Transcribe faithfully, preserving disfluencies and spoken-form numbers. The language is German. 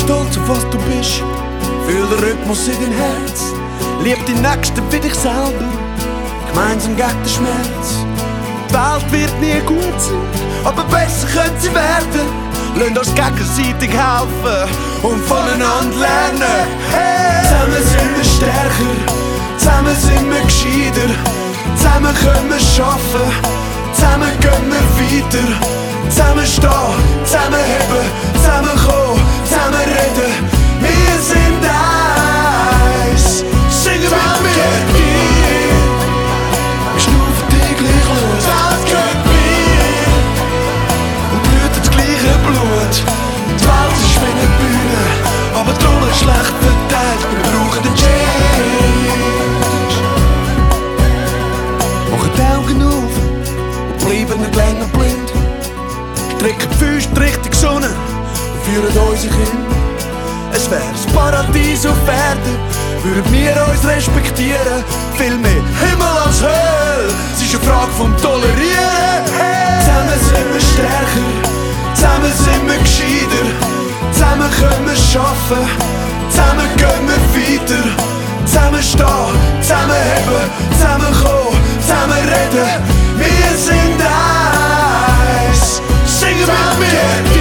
stolz auf was du bist. Fühl den Rhythmus in dein Herz. Lieb die Nächsten wie dich selber. Gemeinsam gegen den Schmerz. Die Welt wird nie gut sein, aber besser könnte sie werden. Lasst uns gegenseitig helfen und voneinander lernen. Hey! Zusammen sind wir stärker, zusammen sind wir gescheiter. Zusammen können wir schaffen, zusammen gehen wir weiter. Zusammen stehen, zusammen heben, zusammen kommen, zusammen reden. Wir sind eins, singen mit mir. Wir schnaufen täglich los, das gehört mir. Und blüht das gleiche Blut. Die Welt ist wie eine Bühne, aber die Rolle ist schlecht verteilt. Wir brauchen den Change. Machen die Augen auf und bleiben nicht länger blind. Strecken die Füße Richtung Sonne und führen uns hin. Es wär ein Paradies auf Erden, würden wir uns respektieren. Viel mehr Himmel als Hölle, es ist eine Frage vom Tolerieren. Hey! Zusammen sind wir stärker, zusammen sind wir gescheiter. Zusammen können wir schaffen, zusammen gehen wir weiter. Zusammen stehen, zusammen heben, zusammen kommen, zusammen reden. Wir sind eins, singen mit mir.